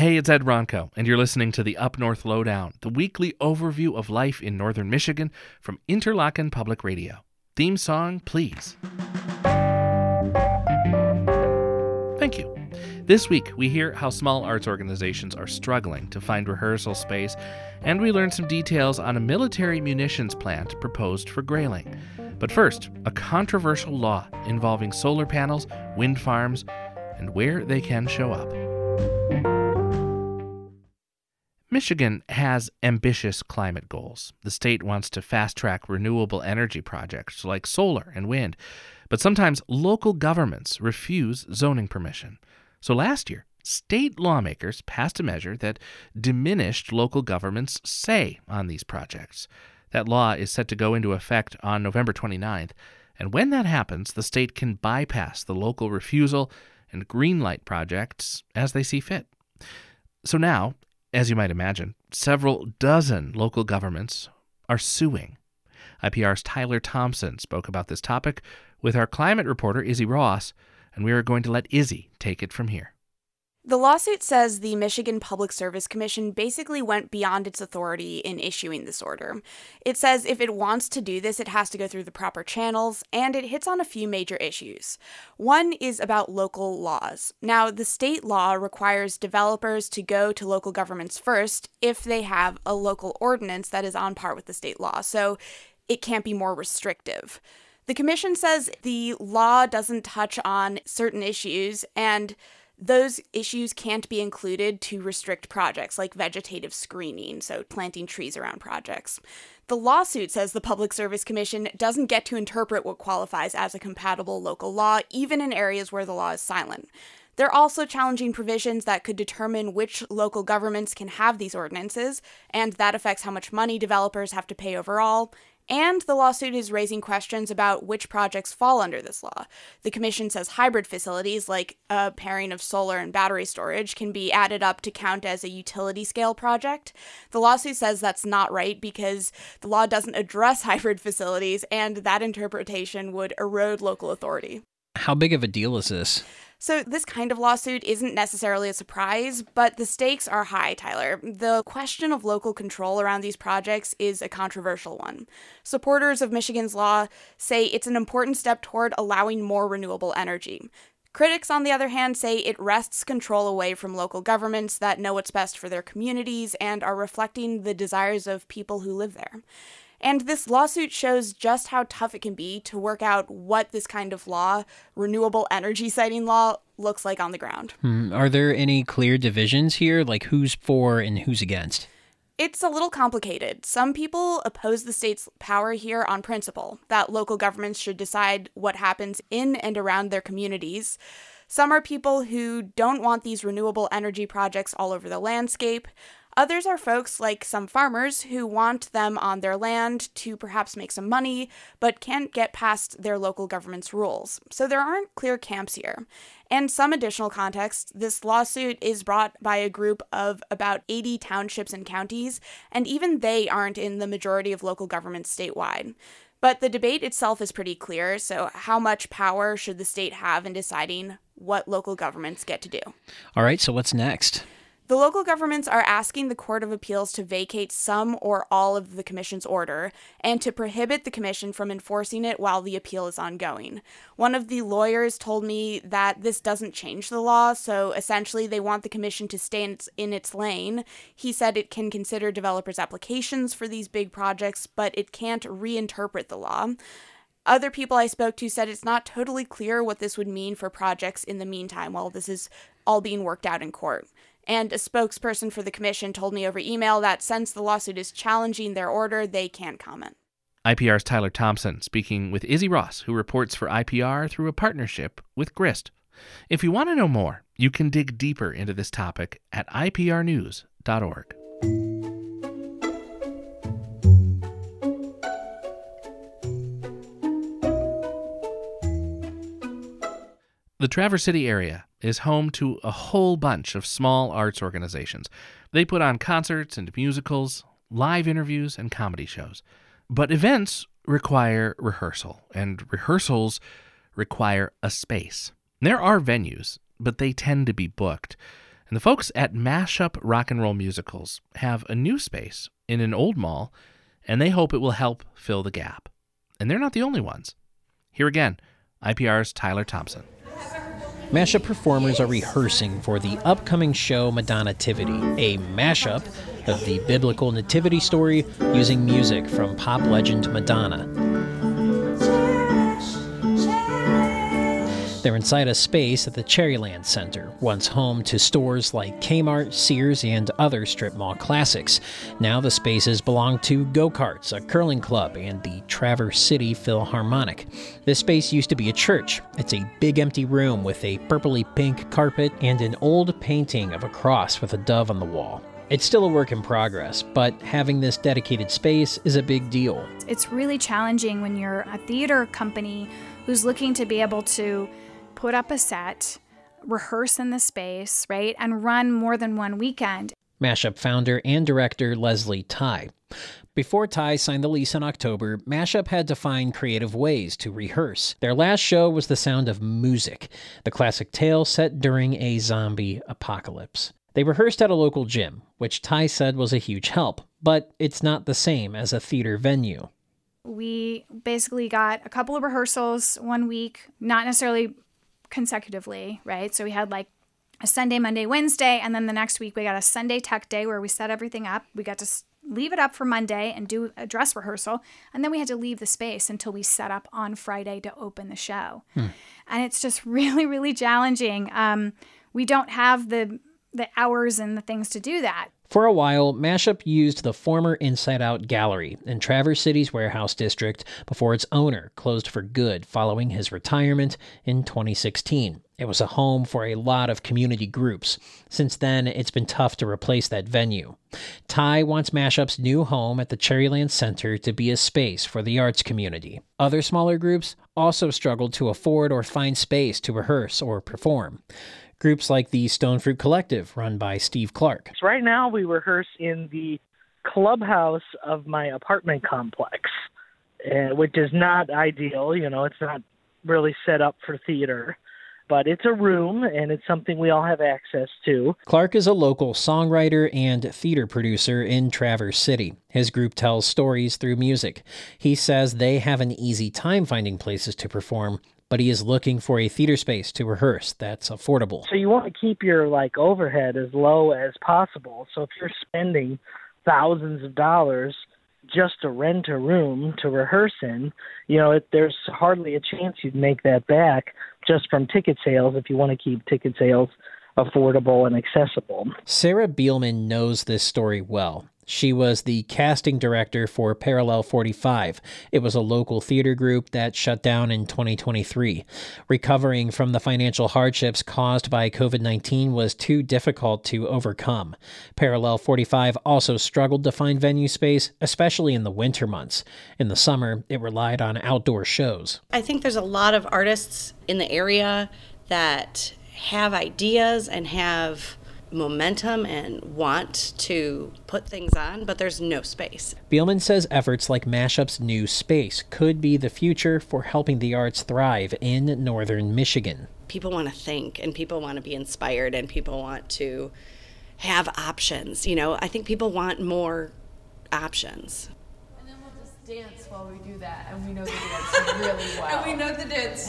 Hey, it's Ed Ronco, and you're listening to the Up North Lowdown, the weekly overview of life in northern Michigan from Interlochen Public Radio. Theme song, please. Thank you. This week, we hear how small arts organizations are struggling to find rehearsal space, and we learn some details on a military munitions plant proposed for Grayling. But first, a controversial law involving solar panels, wind farms, and where they can show up. Michigan has ambitious climate goals. The state wants to fast-track renewable energy projects like solar and wind, but sometimes local governments refuse zoning permission. So last year, state lawmakers passed a measure that diminished local governments' say on these projects. That law is set to go into effect on November 29th, and when that happens, the state can bypass the local refusal and greenlight projects as they see fit. So now, as you might imagine, several dozen local governments are suing. IPR's Tyler Thompson spoke about this topic with our climate reporter, Izzy Ross, and we are going to let Izzy take it from here. The lawsuit says the Michigan Public Service Commission basically went beyond its authority in issuing this order. It says if it wants to do this, it has to go through the proper channels, and it hits on a few major issues. One is about local laws. Now, the state law requires developers to go to local governments first if they have a local ordinance that is on par with the state law, so it can't be more restrictive. The commission says the law doesn't touch on certain issues, and those issues can't be included to restrict projects like vegetative screening, so planting trees around projects. The lawsuit says the Public Service Commission doesn't get to interpret what qualifies as a compatible local law, even in areas where the law is silent. They're also challenging provisions that could determine which local governments can have these ordinances, and that affects how much money developers have to pay overall. And the lawsuit is raising questions about which projects fall under this law. The commission says hybrid facilities, like a pairing of solar and battery storage, can be added up to count as a utility-scale project. The lawsuit says that's not right because the law doesn't address hybrid facilities, and that interpretation would erode local authority. How big of a deal is this? So this kind of lawsuit isn't necessarily a surprise, but the stakes are high, Tyler. The question of local control around these projects is a controversial one. Supporters of Michigan's law say it's an important step toward allowing more renewable energy. Critics, on the other hand, say it wrests control away from local governments that know what's best for their communities and are reflecting the desires of people who live there. And this lawsuit shows just how tough it can be to work out what this kind of law, renewable energy siting law, looks like on the ground. Are there any clear divisions here, like who's for and who's against? It's a little complicated. Some people oppose the state's power here on principle, that local governments should decide what happens in and around their communities. Some are people who don't want these renewable energy projects all over the landscape. Others are folks like some farmers who want them on their land to perhaps make some money, but can't get past their local government's rules. So there aren't clear camps here. And some additional context, this lawsuit is brought by a group of about 80 townships and counties, and even they aren't in the majority of local governments statewide. But the debate itself is pretty clear, so how much power should the state have in deciding what local governments get to do? All right, so what's next? The local governments are asking the Court of Appeals to vacate some or all of the commission's order and to prohibit the commission from enforcing it while the appeal is ongoing. One of the lawyers told me that this doesn't change the law, so essentially they want the commission to stay in its lane. He said it can consider developers' applications for these big projects, but it can't reinterpret the law. Other people I spoke to said it's not totally clear what this would mean for projects in the meantime while this is all being worked out in court. And a spokesperson for the commission told me over email that since the lawsuit is challenging their order, they can't comment. IPR's Tyler Thompson speaking with Izzy Ross, who reports for IPR through a partnership with Grist. If you want to know more, you can dig deeper into this topic at iprnews.org. The Traverse City area is home to a whole bunch of small arts organizations. They put on concerts and musicals, live interviews, and comedy shows. But events require rehearsal, and rehearsals require a space. There are venues, but they tend to be booked. And the folks at Mashup Rock and Roll Musicals have a new space in an old mall, and they hope it will help fill the gap. And they're not the only ones. Here again, IPR's Tyler Thompson. Mashup performers are rehearsing for the upcoming show Madonnativity, a mashup of the biblical nativity story using music from pop legend Madonna. They're inside a space at the Cherryland Center, once home to stores like Kmart, Sears, and other strip mall classics. Now the spaces belong to Go-Karts, a curling club, and the Traverse City Philharmonic. This space used to be a church. It's a big empty room with a purpley pink carpet and an old painting of a cross with a dove on the wall. It's still a work in progress, but having this dedicated space is a big deal. It's really challenging when you're a theater company who's looking to be able to put up a set, rehearse in the space, right, and run more than one weekend. Mashup founder and director Leslie Ty. Before Ty signed the lease in October, Mashup had to find creative ways to rehearse. Their last show was The Sound of Music, the classic tale set during a zombie apocalypse. They rehearsed at a local gym, which Ty said was a huge help, but it's not the same as a theater venue. We basically got a couple of rehearsals one week, not necessarily consecutively, right? So we had like a Sunday, Monday, Wednesday, and then the next week we got a Sunday tech day where we set everything up. We got to leave it up for Monday and do a dress rehearsal, and then we had to leave the space until we set up on Friday to open the show. And it's just really, really challenging. We don't have the hours and the things to do that. For a while, Mashup used the former Inside Out Gallery in Traverse City's warehouse district before its owner closed for good following his retirement in 2016. It was a home for a lot of community groups. Since then, it's been tough to replace that venue. Ty wants Mashup's new home at the Cherryland Center to be a space for the arts community. Other smaller groups also struggled to afford or find space to rehearse or perform. Groups like the Stone Fruit Collective, run by Steve Clark. Right now we rehearse in the clubhouse of my apartment complex, which is not ideal. You know, it's not really set up for theater, but it's a room and it's something we all have access to. Clark is a local songwriter and theater producer in Traverse City. His group tells stories through music. He says they have an easy time finding places to perform, but he is looking for a theater space to rehearse that's affordable. So you want to keep your overhead as low as possible. So if you're spending thousands of dollars just to rent a room to rehearse in, there's hardly a chance you'd make that back just from ticket sales if you want to keep ticket sales affordable and accessible. Sarah Bielman knows this story well. She was the casting director for Parallel 45. It was a local theater group that shut down in 2023. Recovering from the financial hardships caused by COVID-19 was too difficult to overcome. Parallel 45 also struggled to find venue space, especially in the winter months. In the summer, it relied on outdoor shows. I think there's a lot of artists in the area that have ideas and have momentum and want to put things on, but there's no space. Bielman says efforts like Mashup's new space could be the future for helping the arts thrive in northern Michigan. People want to think, and people want to be inspired, and people want to have options. I think people want more options. Dance while we do that, and we know the dance really well. And we know the dance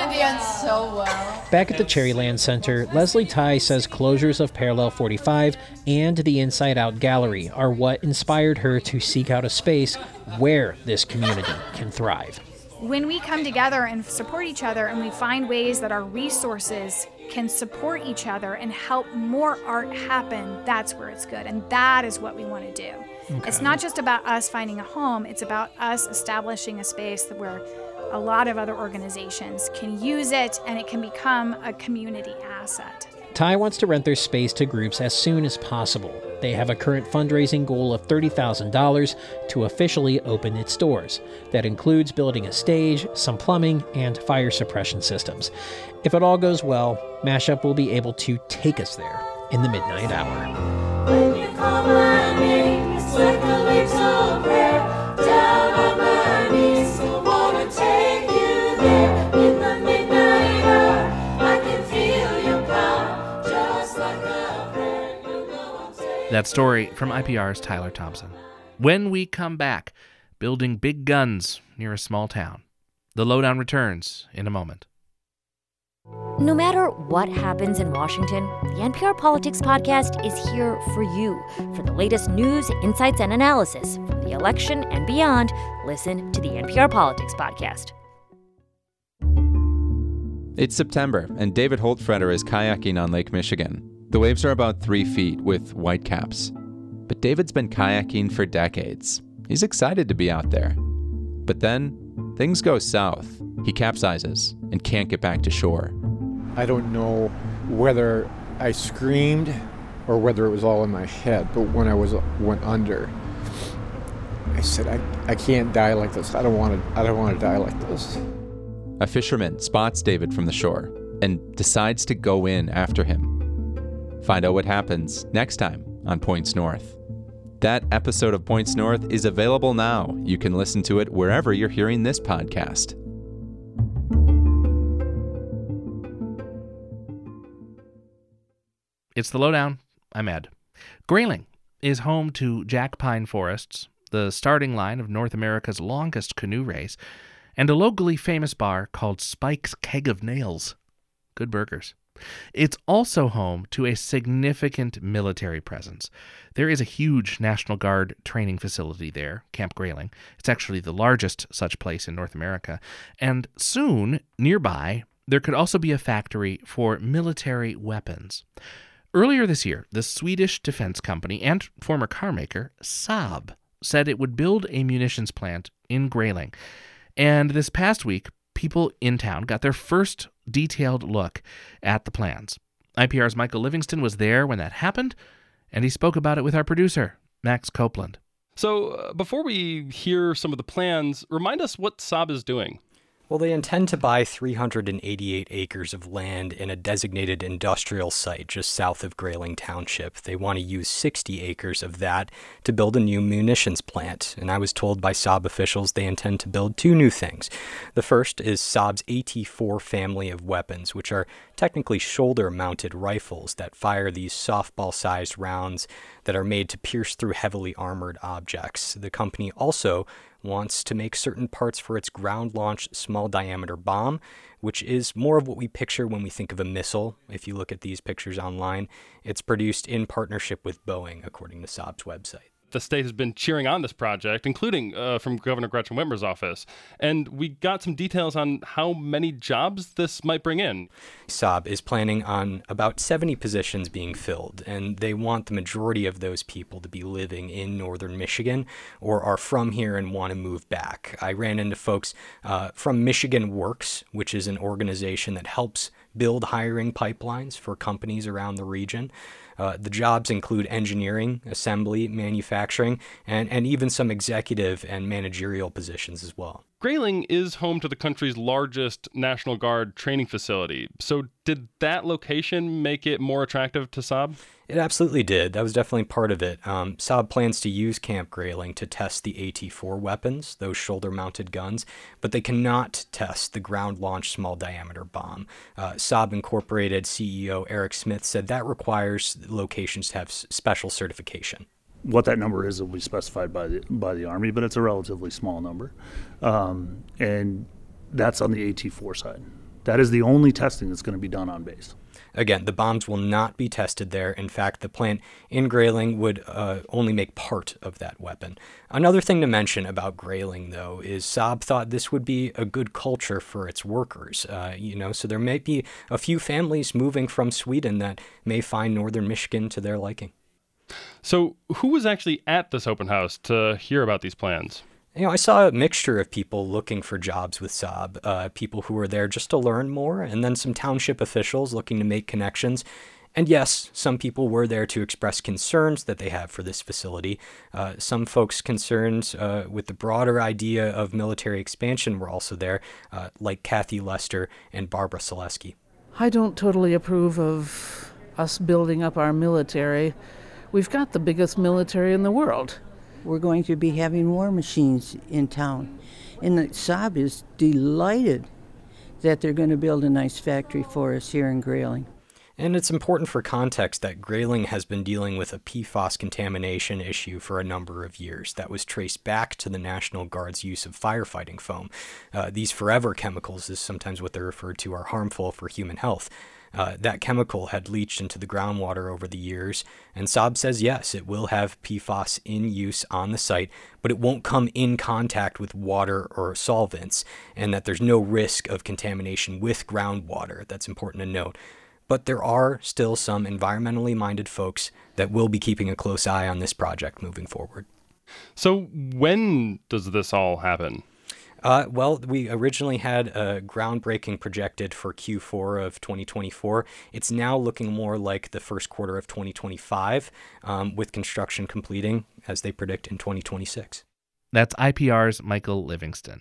so well. Back at the Cherryland Center, Leslie Ty says closures of Parallel 45 and the Inside Out Gallery are what inspired her to seek out a space where this community can thrive. When we come together and support each other and we find ways that our resources can support each other and help more art happen, that's where it's good. And that is what we want to do. Okay. It's not just about us finding a home, it's about us establishing a space where a lot of other organizations can use it and it can become a community asset. Ty wants to rent their space to groups as soon as possible. They have a current fundraising goal of $30,000 to officially open its doors. That includes building a stage, some plumbing, and fire suppression systems. If it all goes well, Mashup will be able to take us there in the midnight hour. When you call my name, it's like a little prayer. Down on my knees, I wanna take you there. In the midnight hour, I can feel your power, just like a That story from IPR's Tyler Thompson. When we come back, building big guns near a small town. The Lowdown returns in a moment. No matter what happens in Washington, the NPR Politics Podcast is here for you. For the latest news, insights, and analysis from the election and beyond, listen to the NPR Politics Podcast. It's September, and David Holtfretter is kayaking on Lake Michigan. The waves are about 3 feet with white caps. But David's been kayaking for decades. He's excited to be out there. But then, things go south. He capsizes and can't get back to shore. I don't know whether I screamed or whether it was all in my head, but when I went under, I said, I can't die like this. I don't want to die like this. A fisherman spots David from the shore and decides to go in after him. Find out what happens next time on Points North. That episode of Points North is available now. You can listen to it wherever you're hearing this podcast. It's the Lowdown. I'm Ed. Grayling is home to Jack Pine Forests, the starting line of North America's longest canoe race, and a locally famous bar called Spike's Keg of Nails. Good burgers. It's also home to a significant military presence. There is a huge National Guard training facility there, Camp Grayling. It's actually the largest such place in North America. And soon, nearby, there could also be a factory for military weapons. Earlier this year, the Swedish defense company and former car maker, Saab, said it would build a munitions plant in Grayling. And this past week, people in town got their first detailed look at the plans. IPR's Michael Livingston was there when that happened, and he spoke about it with our producer, Max Copeland. So before we hear some of the plans, remind us what Saab is doing. Well, they intend to buy 388 acres of land in a designated industrial site just south of Grayling Township. They want to use 60 acres of that to build a new munitions plant. And I was told by Saab officials they intend to build 2 new things. The first is Saab's AT-4 family of weapons, which are technically shoulder-mounted rifles that fire these softball-sized rounds that are made to pierce through heavily armored objects. The company also wants to make certain parts for its ground-launched small-diameter bomb, which is more of what we picture when we think of a missile. If you look at these pictures online, it's produced in partnership with Boeing, according to Saab's website. The state has been cheering on this project, including from Governor Gretchen Whitmer's office. And we got some details on how many jobs this might bring in. Saab is planning on about 70 positions being filled, and they want the majority of those people to be living in northern Michigan or are from here and want to move back. I ran into folks from Michigan Works, which is an organization that helps build hiring pipelines for companies around the region. The jobs include engineering, assembly, manufacturing, and even some executive and managerial positions as well. Grayling is home to the country's largest National Guard training facility. So did that location make it more attractive to Saab? It absolutely did. That was definitely part of it. Saab plans to use Camp Grayling to test the AT-4 weapons, those shoulder-mounted guns, but they cannot test the ground-launched small-diameter bomb. Saab Incorporated CEO Eric Smith said that requires locations to have special certification. What that number is will be specified by the Army, but it's a relatively small number. And that's on the AT-4 side. That is the only testing that's going to be done on base. Again, the bombs will not be tested there. In fact, the plant in Grayling would only make part of that weapon. Another thing to mention about Grayling, though, is Saab thought this would be a good culture for its workers. So there may be a few families moving from Sweden that may find northern Michigan to their liking. So who was actually at this open house to hear about these plans? I saw a mixture of people looking for jobs with Saab, people who were there just to learn more, and then some township officials looking to make connections. And yes, some people were there to express concerns that they have for this facility. Some folks concerned with the broader idea of military expansion were also there, like Kathy Lester and Barbara Selesky. I don't totally approve of us building up our military. We've got the biggest military in the world. We're going to be having war machines in town. And Saab is delighted that they're going to build a nice factory for us here in Grayling. And it's important for context that Grayling has been dealing with a PFAS contamination issue for a number of years that was traced back to the National Guard's use of firefighting foam. These forever chemicals, is sometimes what they're referred to, are harmful for human health. That chemical had leached into the groundwater over the years, and Saab says yes, it will have PFAS in use on the site, but it won't come in contact with water or solvents, and that there's no risk of contamination with groundwater. That's important to note. But there are still some environmentally minded folks that will be keeping a close eye on this project moving forward. So when does this all happen? Well, we originally had a groundbreaking projected for Q4 of 2024. It's now looking more like the first quarter of 2025, with construction completing, as they predict, in 2026. That's IPR's Michael Livingston.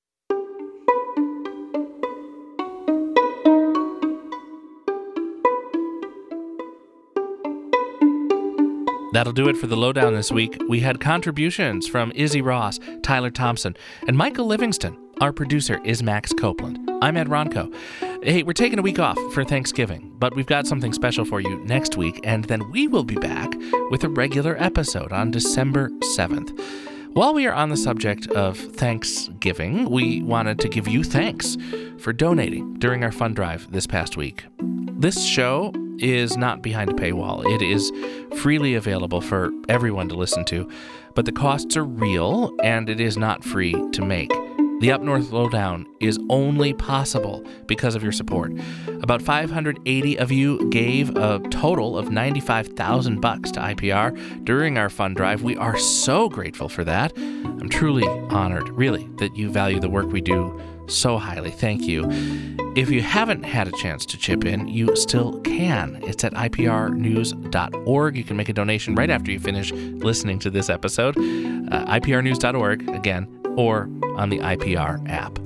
That'll do it for the Lowdown this week. We had contributions from Izzy Ross, Tyler Thompson, and Michael Livingston. Our producer is Max Copeland. I'm Ed Ronco. Hey, we're taking a week off for Thanksgiving, but we've got something special for you next week, and then we will be back with a regular episode on December 7th. While we are on the subject of Thanksgiving, we wanted to give you thanks for donating during our fund drive this past week. This show is not behind a paywall. It is freely available for everyone to listen to, but the costs are real and it is not free to make. The Up North Lowdown is only possible because of your support. About 580 of you gave a total of $95,000 to IPR during our fund drive. We are so grateful for that. I'm truly honored, really, that you value the work we do so highly. Thank you. If you haven't had a chance to chip in, you still can. It's at iprnews.org. You can make a donation right after you finish listening to this episode. iprnews.org, again, or on the IPR app.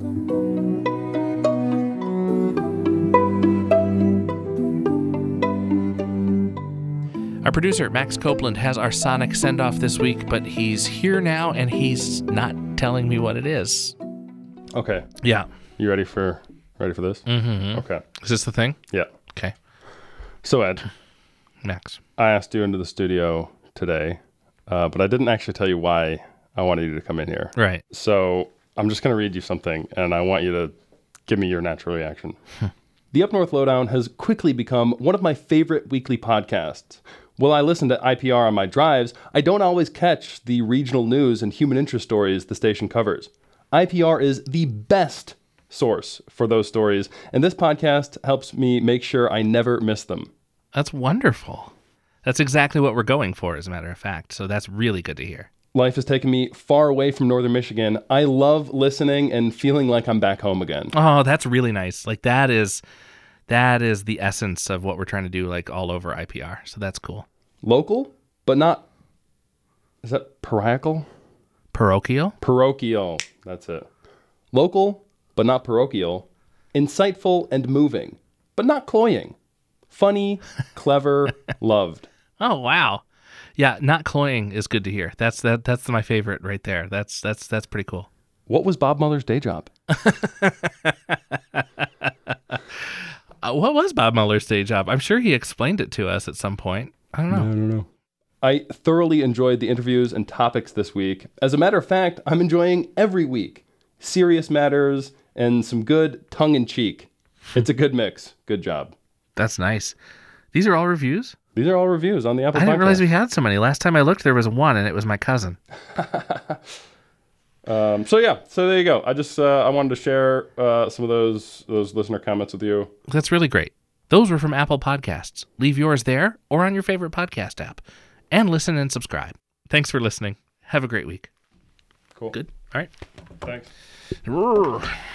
Our producer, Max Copeland, has our sonic send-off this week, but he's here now and he's not telling me what it is. Okay. Yeah. You ready for this? Mm-hmm. Okay. Is this the thing? Yeah. Okay. So, Ed. Max. I asked you into the studio today, but I didn't actually tell you why I wanted you to come in here. Right. So I'm just going to read you something, and I want you to give me your natural reaction. The Up North Lowdown has quickly become one of my favorite weekly podcasts. While I listen to IPR on my drives, I don't always catch the regional news and human interest stories the station covers. IPR is the best source for those stories, and this podcast helps me make sure I never miss them. That's wonderful. That's exactly what we're going for, as a matter of fact, so that's really good to hear. Life has taken me far away from northern Michigan. I love listening and feeling like I'm back home again. Oh, that's really nice. Like that is the essence of what we're trying to do, like all over IPR. So that's cool. Local, but not, is that parochial? Parochial? Parochial. That's it. Local, but not parochial. Insightful and moving, but not cloying. Funny, clever, loved. Oh, wow. Yeah, not cloying is good to hear. That's my favorite right there. That's pretty cool. What was Bob Mueller's day job? What was Bob Mueller's day job? I'm sure he explained it to us at some point. I don't know. I thoroughly enjoyed the interviews and topics this week. As a matter of fact, I'm enjoying every week. Serious matters and some good tongue-in-cheek. It's a good mix. Good job. That's nice. These are all reviews? These are all reviews on the Apple Podcast. I didn't realize we had so many. Last time I looked, there was one, and it was my cousin. So there you go. I wanted to share some of those listener comments with you. That's really great. Those were from Apple Podcasts. Leave yours there or on your favorite podcast app. And listen and subscribe. Thanks for listening. Have a great week. Cool. Good. All right. Thanks.